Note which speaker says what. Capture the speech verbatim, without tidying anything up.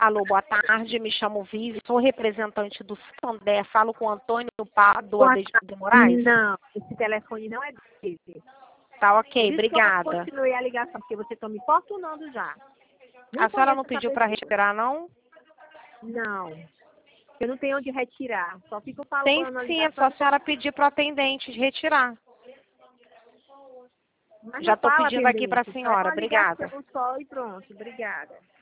Speaker 1: Alô, boa tarde, me chamo Vivi, sou representante do Santander, falo com o Antônio Padua de, de Moraes?
Speaker 2: Não, esse telefone não é dele.
Speaker 1: Tá ok,
Speaker 2: Por isso
Speaker 1: obrigada.
Speaker 2: que eu continuei a ligação, porque você está me importunando já. Não
Speaker 1: A senhora
Speaker 2: conheço
Speaker 1: não
Speaker 2: essa
Speaker 1: pediu para
Speaker 2: pessoa.
Speaker 1: retirar, não?
Speaker 2: Não, eu não tenho onde retirar, só fico
Speaker 1: Tem
Speaker 2: falando a
Speaker 1: sim, é
Speaker 2: ligação.
Speaker 1: só a senhora pedir para o atendente retirar.
Speaker 2: Mas
Speaker 1: Já
Speaker 2: não
Speaker 1: estou
Speaker 2: fala,
Speaker 1: pedindo aqui para a
Speaker 2: atendente,
Speaker 1: senhora,
Speaker 2: pega uma
Speaker 1: obrigada.
Speaker 2: ligação só e pronto, obrigada.